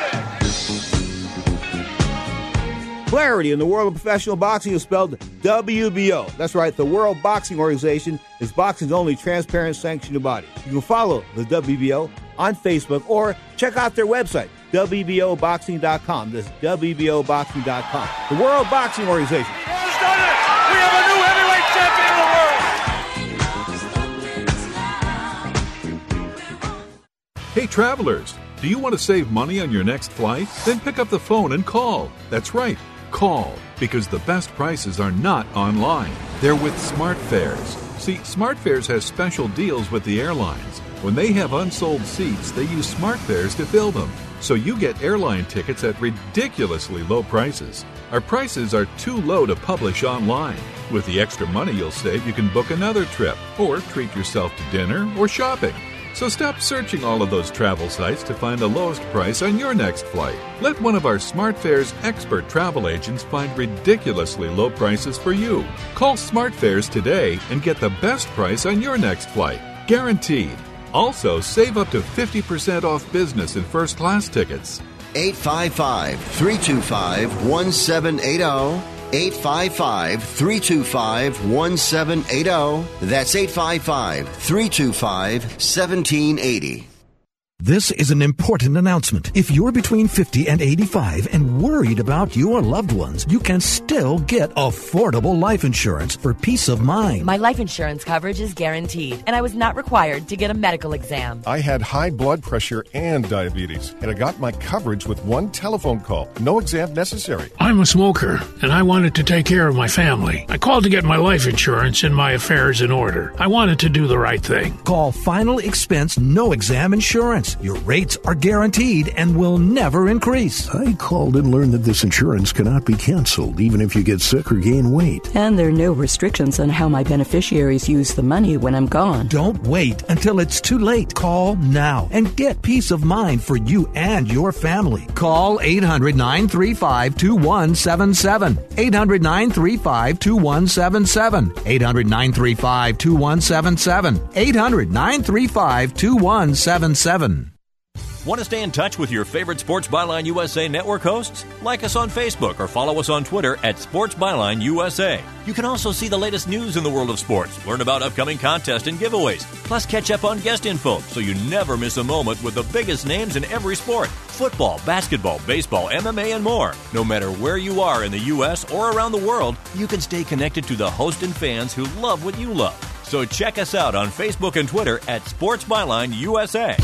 Clarity in the world of professional boxing is spelled W B O. That's right, the World Boxing Organization is boxing's only transparent sanctioned body. You can follow the W B O on Facebook or check out their website, W B O boxing dot com. That's W B O boxing dot com. The World Boxing Organization. Who's done it? We have a new heavyweight champion of the world. Hey, travelers, do you want to save money on your next flight? Then pick up the phone and call. That's right, call, because the best prices are not online. They're with SmartFares. See, SmartFares has special deals with the airlines. When they have unsold seats, they use SmartFares to fill them. So you get airline tickets at ridiculously low prices. Our prices are too low to publish online. With the extra money you'll save, you can book another trip or treat yourself to dinner or shopping. So stop searching all of those travel sites to find the lowest price on your next flight. Let one of our SmartFares expert travel agents find ridiculously low prices for you. Call SmartFares today and get the best price on your next flight. Guaranteed. Also, save up to fifty percent off business and first class tickets. eight five five, three two five, one seven eight zero. eight five five, three two five, one seven eight zero. That's eight five five, three two five, one seven eight zero. This is an important announcement. If you're between fifty and eighty-five and worried about your loved ones, you can still get affordable life insurance for peace of mind. My life insurance coverage is guaranteed, and I was not required to get a medical exam. I had high blood pressure and diabetes, and I got my coverage with one telephone call. No exam necessary. I'm a smoker, and I wanted to take care of my family. I called to get my life insurance and my affairs in order. I wanted to do the right thing. Call Final Expense No Exam Insurance. Your rates are guaranteed and will never increase. I called and learned that this insurance cannot be canceled, even if you get sick or gain weight. And there are no restrictions on how my beneficiaries use the money when I'm gone. Don't wait until it's too late. Call now and get peace of mind for you and your family. Call eight hundred, nine three five, two one seven seven. eight hundred, nine three five, two one seven seven. eight hundred, nine three five, two one seven seven. eight hundred, nine three five, two one seven seven. Want to stay in touch with your favorite Sports Byline U S A network hosts? Like us on Facebook or follow us on Twitter at Sports Byline U S A. You can also see the latest news in the world of sports, learn about upcoming contests and giveaways, plus catch up on guest info so you never miss a moment with the biggest names in every sport. Football, basketball, baseball, M M A, and more. No matter where you are in the U S or around the world, you can stay connected to the host and fans who love what you love. So check us out on Facebook and Twitter at Sports Byline U S A.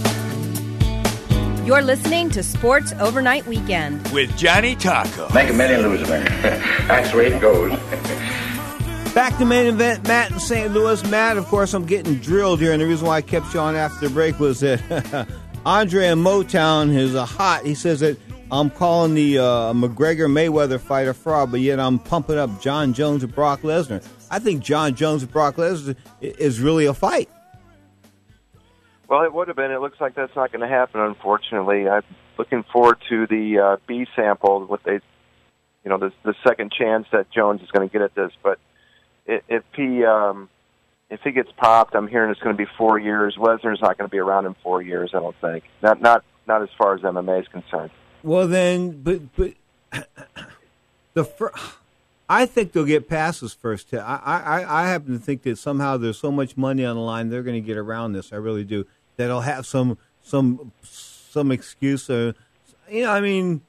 You're listening to Sports Overnight Weekend with Johnny Taco. Make a million, lose a million. That's the way it goes. Back to main event, Matt in Saint Louis. Matt, of course, I'm getting drilled here, and the reason why I kept you on after the break was that Andre in Motown is a hot. He says that I'm calling the uh, McGregor-Mayweather fight a fraud, but yet I'm pumping up John Jones and Brock Lesnar. I think John Jones and Brock Lesnar is really a fight. Well, it would have been. It looks like that's not going to happen, unfortunately. I'm looking forward to the uh, B sample, what they, you know, the, the second chance that Jones is going to get at this. But if he um, if he gets popped, I'm hearing it's going to be four years. Lesnar's not going to be around in four years, I don't think. Not not not as far as M M A is concerned. Well, then, but but The fir- I think they'll get past this first test. I, I, I happen to think that somehow there's so much money on the line, they're going to get around this. I really do. That they'll have some some some excuse. Uh, you know, I mean,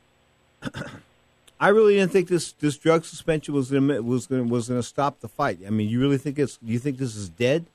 I really didn't think this, this drug suspension was gonna, was going was going to stop the fight. I mean, you really think it's? You think this is dead?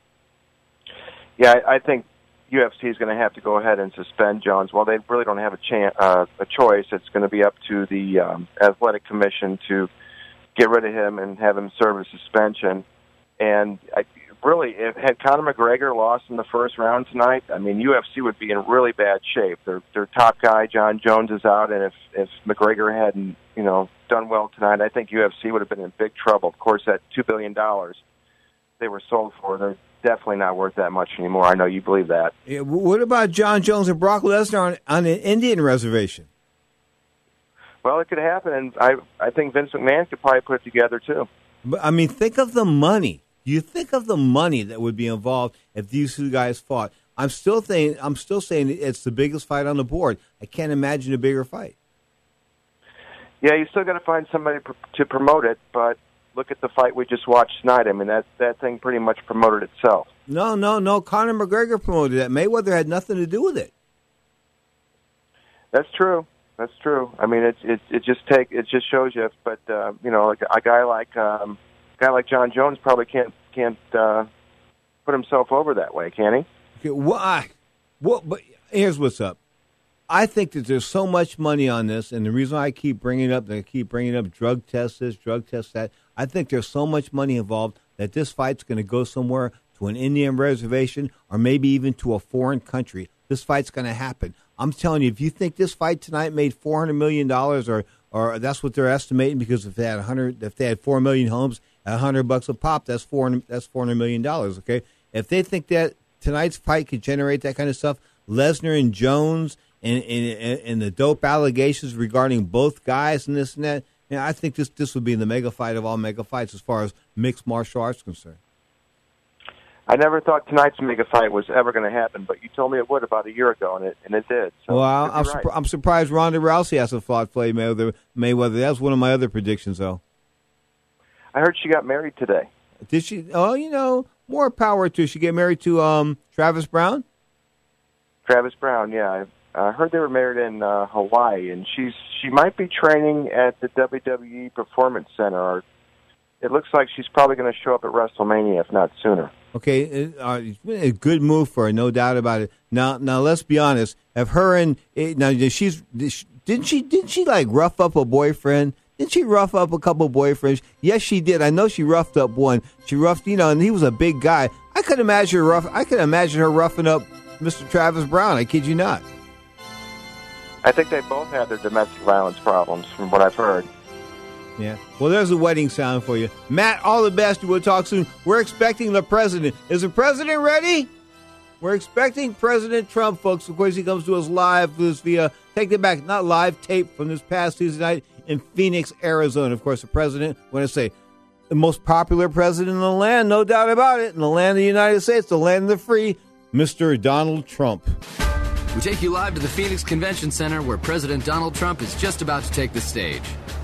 Yeah, I, I think U F C is going to have to go ahead and suspend Jones. Well, they really don't have a chance, uh, a choice. It's going to be up to the um, athletic commission to get rid of him and have him serve a suspension. And I, really, if had Conor McGregor lost in the first round tonight, I mean, U F C would be in really bad shape. Their their top guy, John Jones, is out, and if if McGregor hadn't, you know, done well tonight, I think U F C would have been in big trouble. Of course, that two billion dollars they were sold for, they're definitely not worth that much anymore. I know you believe that. Yeah, what about John Jones and Brock Lesnar on, on an Indian reservation? Well, it could happen, and I I think Vince McMahon could probably put it together too. But I mean, think of the money. You think of the money that would be involved if these two guys fought. I'm still saying I'm still saying it's the biggest fight on the board. I can't imagine a bigger fight. Yeah, you still got to find somebody pr- to promote it, but look at the fight we just watched tonight. I mean, that that thing pretty much promoted itself. No, no, no. Conor McGregor promoted that. Mayweather had nothing to do with it. That's true. That's true. I mean, it it it just take it just shows you. But uh, you know, like a guy like um, a guy like John Jones probably can't can't uh, put himself over that way, can he? Okay, why? What? But here's what's up. I think that there's so much money on this, and the reason I keep bringing up, I keep bringing up drug test this, drug test that. I think there's so much money involved that this fight's going to go somewhere to an Indian reservation or maybe even to a foreign country. This fight's going to happen. I'm telling you, if you think this fight tonight made four hundred million dollars, or or that's what they're estimating, because if they had one hundred, if they had four million homes at one hundred bucks a pop, that's four hundred, that's four hundred million dollars. Okay, if they think that tonight's fight could generate that kind of stuff, Lesnar and Jones and and, and the dope allegations regarding both guys and this and that, you know, I think this this would be the mega fight of all mega fights as far as mixed martial arts concerned. I never thought tonight's mega fight was ever going to happen, but you told me it would about a year ago, and it and it did. So well, I'm, right. surpri- I'm surprised Ronda Rousey hasn't fought Floyd Mayweather. Mayweather. That was one of my other predictions, though. I heard she got married today. Did she? Oh, you know, more power to. She get married to um, Travis Brown. Travis Brown, yeah. I uh, heard they were married in uh, Hawaii, and she's she might be training at the W W E Performance Center. Or it looks like she's probably going to show up at WrestleMania, if not sooner. Okay, uh, a good move for her, no doubt about it. Now, now let's be honest. Have her and now she's didn't she didn't she like rough up a boyfriend? Didn't she rough up a couple boyfriends? Yes, she did. I know she roughed up one. She roughed, you know, and he was a big guy. I could imagine her rough. I could imagine her roughing up Mister Travis Brown. I kid you not. I think they both had their domestic violence problems, from what I've heard. Yeah. Well, there's a wedding sound for you. Matt, all the best. We'll talk soon. We're expecting the president. Is the president ready? We're expecting President Trump, folks. Of course, he comes to us live this via, take it back, not live tape from this past Tuesday night in Phoenix, Arizona. Of course, the president, when I say the most popular president in the land, no doubt about it, in the land of the United States, the land of the free, Mister Donald Trump. We take you live to the Phoenix Convention Center, where President Donald Trump is just about to take the stage.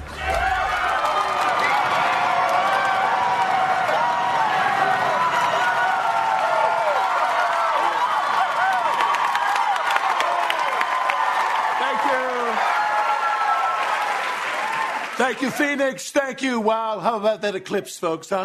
Thank you, Phoenix. Thank you. Wow. How about that eclipse, folks, huh?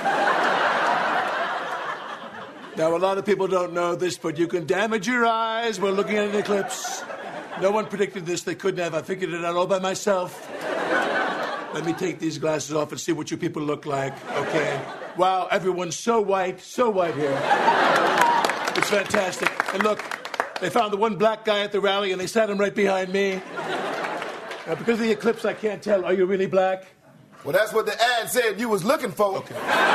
Now, a lot of people don't know this, but you can damage your eyes while looking at an eclipse. No one predicted this. They couldn't have. I figured it out all by myself. Let me take these glasses off and see what you people look like, okay? Wow, everyone's so white, so white here. It's fantastic. And look, they found the one black guy at the rally, and they sat him right behind me. Now, because of the eclipse, I can't tell. Are you really black? Well, that's what the ad said you was looking for. Okay.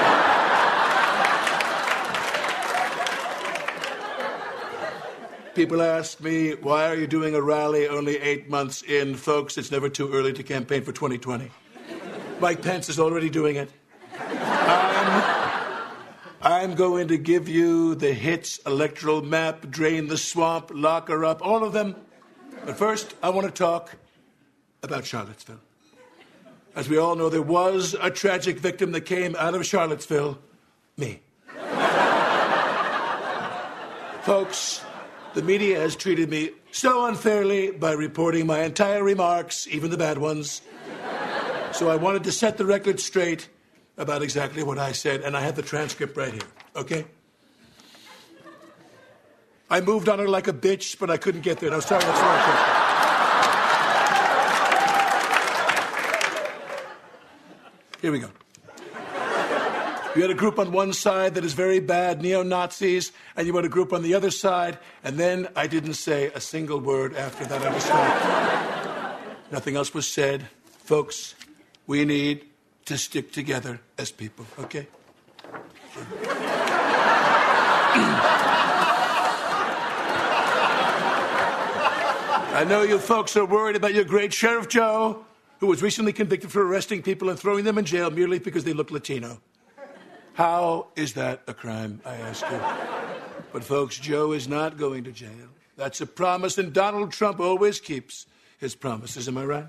People ask me, why are you doing a rally only eight months in? Folks, it's never too early to campaign for twenty twenty. Mike Pence is already doing it. I'm, I'm going to give you the hits, electoral map, drain the swamp, lock her up, all of them. But first, I want to talk about Charlottesville. As we all know, there was a tragic victim that came out of Charlottesville. Me. Folks, the media has treated me so unfairly by reporting my entire remarks, even the bad ones. So I wanted to set the record straight about exactly what I said, and I have the transcript right here, okay? I moved on her like a bitch, but I couldn't get there. No, sorry, that's not Here we go. You had a group on one side that is very bad, neo-Nazis, and you had a group on the other side, and then I didn't say a single word after that. I was stopped. Nothing else was said. Folks, we need to stick together as people, okay? I know you folks are worried about your great Sheriff Joe, who was recently convicted for arresting people and throwing them in jail merely because they look Latino. How is that a crime, I ask you? But folks, Joe is not going to jail. That's a promise, and Donald Trump always keeps his promises. Am I right?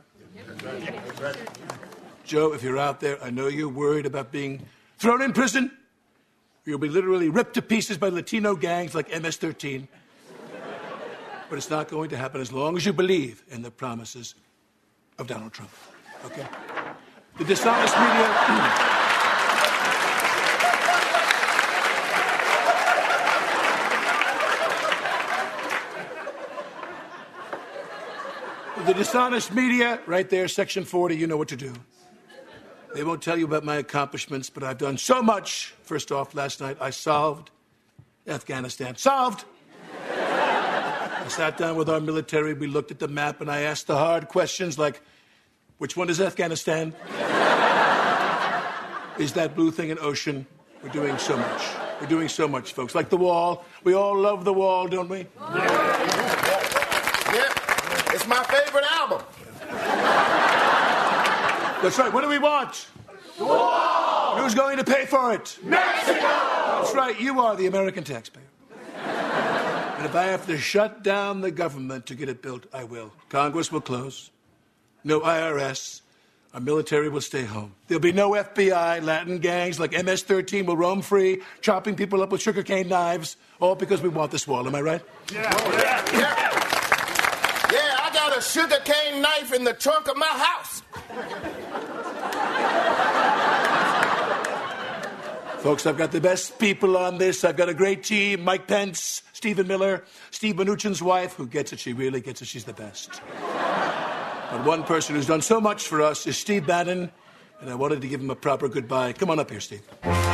Joe, if you're out there, I know you're worried about being thrown in prison. You'll be literally ripped to pieces by Latino gangs like M S thirteen. But it's not going to happen as long as you believe in the promises of Donald Trump. Okay? The dishonest media... The dishonest media, right there, Section forty, you know what to do. They won't tell you about my accomplishments, but I've done so much. First off, last night I solved Afghanistan. Solved! I sat down with our military, we looked at the map, and I asked the hard questions like, which one is Afghanistan? Is that blue thing an ocean? We're doing so much. We're doing so much, folks. Like The Wall. We all love The Wall, don't we? Yep. It's my favorite album. That's right. What do we want? The Wall! Who's going to pay for it? Mexico! That's right. You are the American taxpayer. And if I have to shut down the government to get it built, I will. Congress will close. No I R S. Our military will stay home. There'll be no F B I. Latin gangs like M S thirteen will roam free, chopping people up with sugarcane knives, all because we want this wall. Am I right? Yeah. Oh, yeah. Yeah. Yeah, I got a sugarcane knife in the trunk of my house. Folks, I've got the best people on this. I've got a great team. Mike Pence, Stephen Miller, Steve Mnuchin's wife, who gets it. She really gets it. She's the best. But one person who's done so much for us is Steve Bannon, and I wanted to give him a proper goodbye. Come on up here, Steve.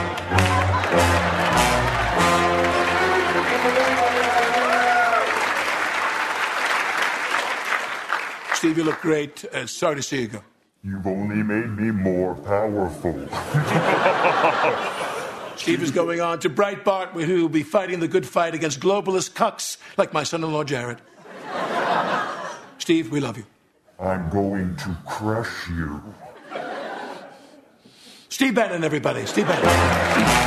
Steve, you look great. Uh, sorry to see you go. You've only made me more powerful. Steve is going on to Breitbart, where he will be fighting the good fight against globalist cucks like my son-in-law, Jared. Steve, we love you. I'm going to crush you. Steve Bannon, everybody. Steve Bannon.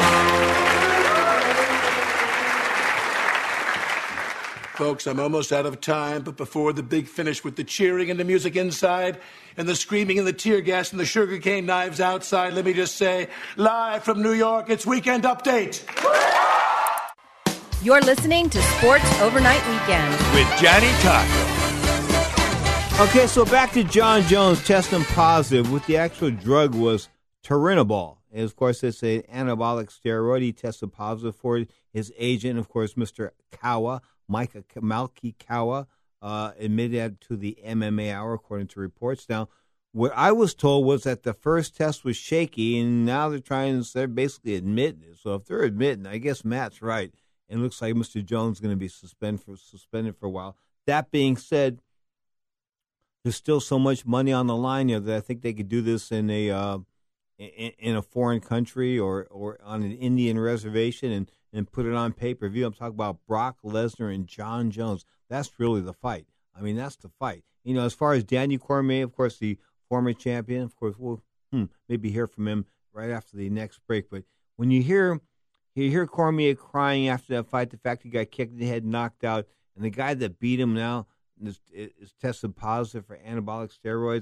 Folks, I'm almost out of time, but before the big finish with the cheering and the music inside and the screaming and the tear gas and the sugarcane knives outside, let me just say, live from New York, it's Weekend Update. You're listening to Sports Overnight Weekend with Johnny Taco. Okay, so back to John Jones testing positive. What the actual drug was Turinabol. And of course, it's an anabolic steroid. He tested positive for it. His agent, of course, Mister Kawa, Micah Malky Kawa, uh, admitted to the M M A Hour, according to reports. Now, what I was told was that the first test was shaky, and now they're trying to they're basically admitting it. So if they're admitting, I guess Matt's right. And it looks like Mister Jones is going to be suspended for, suspended for a while. That being said, there's still so much money on the line here that I think they could do this in a uh, in, in a foreign country or, or on an Indian reservation and, and put it on pay-per-view. I'm talking about Brock Lesnar and John Jones. That's really the fight. I mean, that's the fight. You know, as far as Daniel Cormier, of course, the former champion, of course, we'll hmm, maybe hear from him right after the next break. But when you hear you hear Cormier crying after that fight, the fact he got kicked in the head, knocked out, and the guy that beat him now is, is tested positive for anabolic steroids,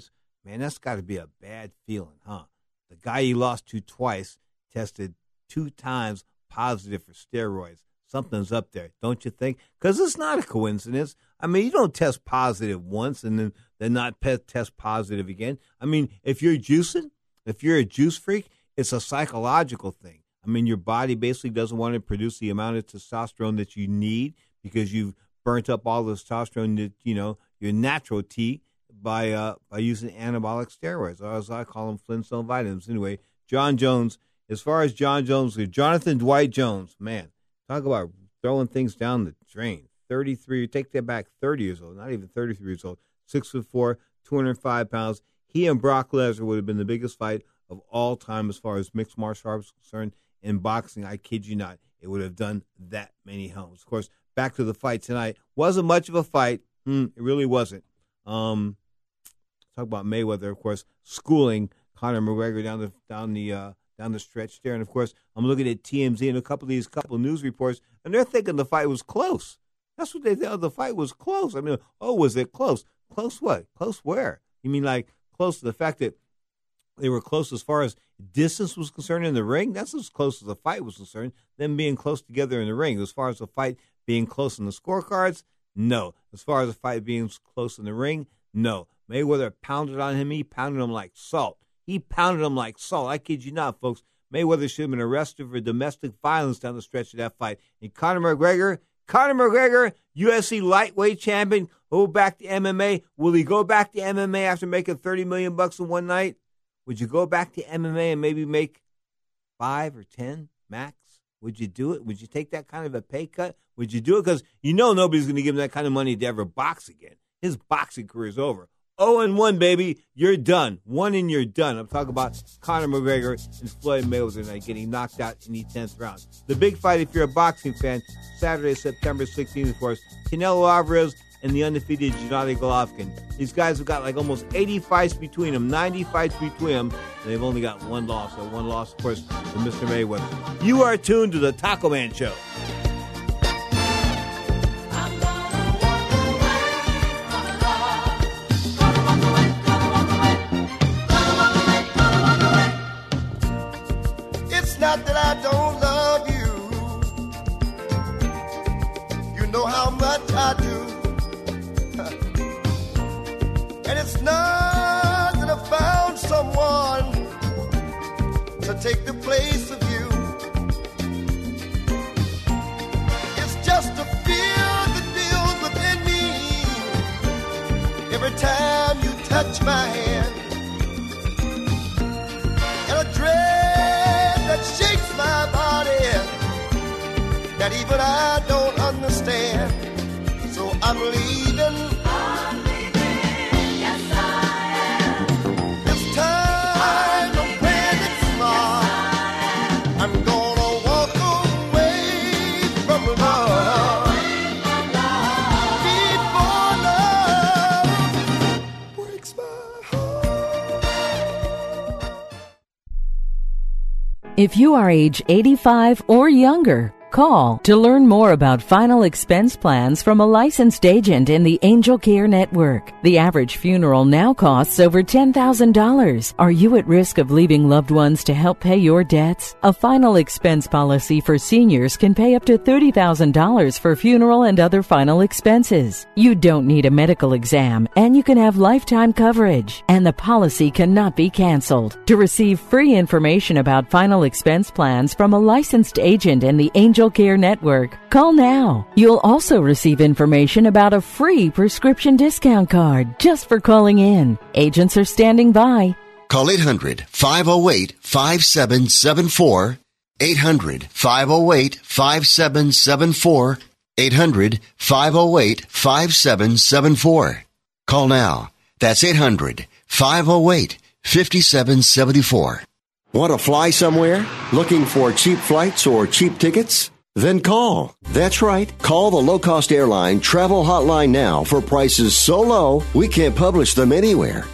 Man, that's got to be a bad feeling, huh? The guy you lost to twice tested two times positive for steroids. Something's up there, don't you think? Because it's not a coincidence. I mean, you don't test positive once and then, then not pe- test positive again. I mean, if you're juicing, if you're a juice freak, it's a psychological thing. I mean, your body basically doesn't want to produce the amount of testosterone that you need because you've burnt up all the testosterone that, you know, your natural T by uh, by using anabolic steroids, or as I call them, Flintstone vitamins. Anyway, John Jones, as far as John Jones, Jonathan Dwight Jones, man, talk about throwing things down the drain. thirty-three, take that back, thirty years old, not even thirty-three years old, six foot four, two hundred five pounds. He and Brock Lesnar would have been the biggest fight of all time as far as mixed martial arts is concerned. In boxing, I kid you not, it would have done that many homes. Of course, back to the fight tonight. Wasn't much of a fight. Mm, it really wasn't. Um, talk about Mayweather, of course, schooling Conor McGregor down the down the uh, down the stretch there. And of course, I'm looking at T M Z and a couple of these couple of news reports, and they're thinking the fight was close. That's what they thought. The fight was close. I mean, oh, was it close? Close what? Close where? You mean like close to the fact that they were close as far as distance was concerned in the ring? That's as close as the fight was concerned, them being close together in the ring. As far as the fight being close in the scorecards, no. As far as the fight being close in the ring, no. Mayweather pounded on him. He pounded him like salt. He pounded him like salt. I kid you not, folks. Mayweather should have been arrested for domestic violence down the stretch of that fight. And Conor McGregor, Conor McGregor, U F C lightweight champion, go back to M M A. Will he go back to M M A after making thirty million bucks in one night? Would you go back to M M A and maybe make five or ten max? Would you do it? Would you take that kind of a pay cut? Would you do it? Because you know nobody's going to give him that kind of money to ever box again. His boxing career is over. oh and one, baby. You're done. One and you're done. I'm talking about Conor McGregor and Floyd Mayweather tonight getting knocked out in the tenth round. The big fight, if you're a boxing fan, Saturday, September sixteenth, of course, Canelo Alvarez and the undefeated Gennady Golovkin. These guys have got like almost eighty fights between them, ninety fights between them, and they've only got one loss. So one loss, of course, to Mister Mayweather. You are tuned to the Taco Man Show. It's not that I don't love you. You know how much I do. And it's not that I found someone to take the place of you. It's just a fear that builds within me every time you touch my hand. And a dread that shakes my body that even I don't understand. So I'm leaving. If you are age eighty-five or younger, call to learn more about final expense plans from a licensed agent in the Angel Care Network. The average funeral now costs over ten thousand dollars. Are you at risk of leaving loved ones to help pay your debts? A final expense policy for seniors can pay up to thirty thousand dollars for funeral and other final expenses. You don't need a medical exam, and you can have lifetime coverage, and the policy cannot be canceled. To receive free information about final expense plans from a licensed agent in the Angel Care Network, call now. You'll also receive information about a free prescription discount card just for calling in. Agents are standing by. Call eight hundred, five oh eight, five seven seven four. eight hundred, five oh eight, five seven seven four. eight hundred, five oh eight, five seven seven four. Call now. That's eight hundred, five oh eight, five seven seven four. Want to fly somewhere? Looking for cheap flights or cheap tickets? Then call. That's right. Call the low-cost airline travel hotline now for prices so low we can't publish them anywhere.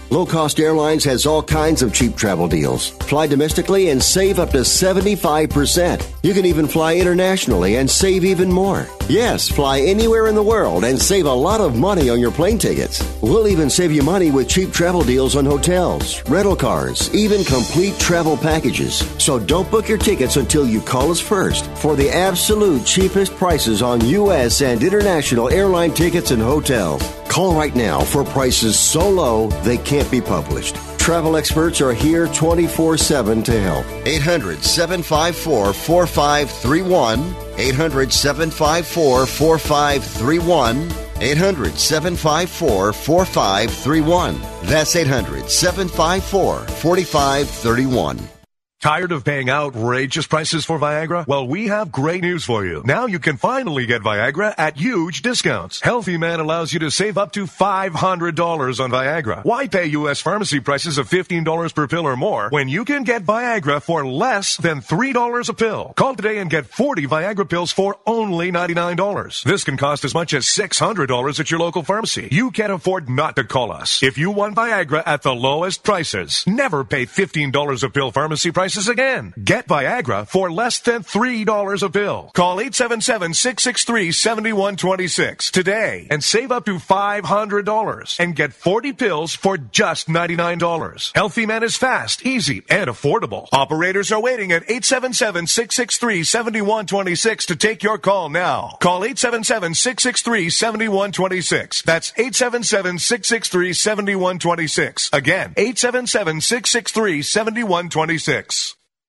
Low Cost Airlines has all kinds of cheap travel deals. Fly domestically and save up to seventy-five percent. You can even fly internationally and save even more. Yes, fly anywhere in the world and save a lot of money on your plane tickets. We'll even save you money with cheap travel deals on hotels, rental cars, even complete travel packages. So don't book your tickets until you call us first for the absolute cheapest prices on U S and international airline tickets and hotels. Call right now for prices so low they can't be published. Travel experts are here twenty-four seven to help. eight hundred, seven five four, four five three one. eight hundred, seven five four, four five three one. eight hundred, seven five four, four five three one. That's eight hundred, seven five four, four five three one. Tired of paying outrageous prices for Viagra? Well, we have great news for you. Now you can finally get Viagra at huge discounts. Healthy Man allows you to save up to five hundred dollars on Viagra. Why pay U S pharmacy prices of fifteen dollars per pill or more when you can get Viagra for less than three dollars a pill? Call today and get forty Viagra pills for only ninety-nine dollars. This can cost as much as six hundred dollars at your local pharmacy. You can't afford not to call us. If you want Viagra at the lowest prices, never pay fifteen dollars a pill pharmacy prices again. Get Viagra for less than three dollars a pill. Call eight seven seven, six six three, seven one two six today and save up to five hundred dollars and get forty pills for just ninety-nine dollars. Healthy Man is fast, easy, and affordable. Operators are waiting at eight seven seven, six six three, seven one two six to take your call now. Call eight seven seven, six six three, seven one two six. That's eight seven seven, six six three, seven one two six. Again, eight seven seven, six six three, seven one two six.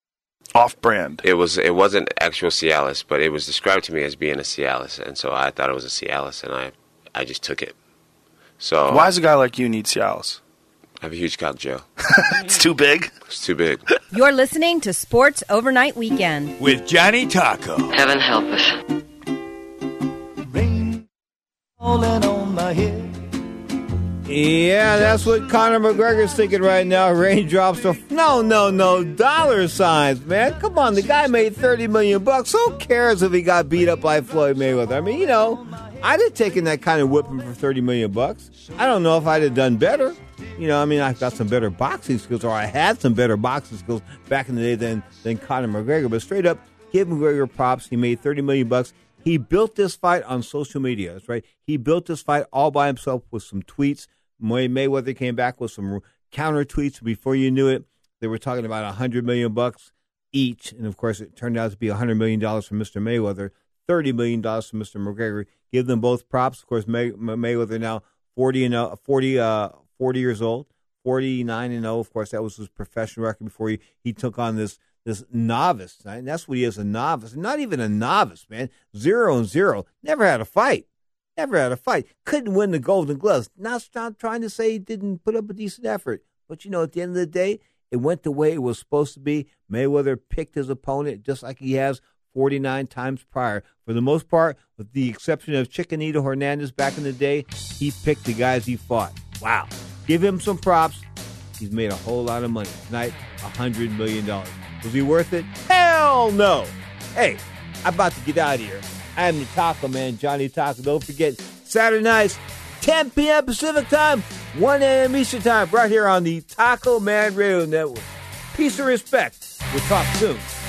Off-brand. It was. It wasn't actual Cialis, but it was described to me as being a Cialis, and so I thought it was a Cialis, and I, I just took it. So why does a guy like you need Cialis? I have a huge cock, Joe. It's too big. It's too big. You're listening to Sports Overnight Weekend with Johnny Taco. Heaven help us. Rain falling on my head. Yeah, that's what Conor McGregor's thinking right now. Raindrops are no, no, no dollar signs, man. Come on, the guy made thirty million bucks. Who cares if he got beat up by Floyd Mayweather? I mean, you know, I'd have taken that kind of whipping for thirty million bucks. I don't know if I'd have done better. You know, I mean, I've got some better boxing skills, or I had some better boxing skills back in the day than than Conor McGregor. But straight up, give McGregor props. He made thirty million bucks. He built this fight on social media. That's right. He built this fight all by himself with some tweets. Mayweather came back with some counter tweets. Before you knew it, they were talking about a hundred million bucks each, and of course, it turned out to be a hundred million dollars for Mister Mayweather, thirty million dollars for Mister McGregor. Give them both props. Of course, May, Mayweather now forty and uh, forty, uh, forty years old, forty-nine and zero. Of course, that was his professional record before he, he took on this this novice. Right? And that's what he is, a novice. Not even a novice, man. Zero and zero. Never had a fight. Never had a fight. Couldn't win the Golden Gloves. Not, not trying to say he didn't put up a decent effort. But, you know, at the end of the day, it went the way it was supposed to be. Mayweather picked his opponent just like he has forty-nine times prior. For the most part, with the exception of Chiquinito Hernandez back in the day, he picked the guys he fought. Wow. Give him some props. He's made a whole lot of money. Tonight, one hundred million dollars. Was he worth it? Hell no. Hey, I'm about to get out of here. I'm the Taco Man, Johnny Taco. Don't forget, Saturday nights, ten p.m. Pacific time, one a.m. Eastern time, right here on the Taco Man Radio Network. Peace and respect. We'll talk soon.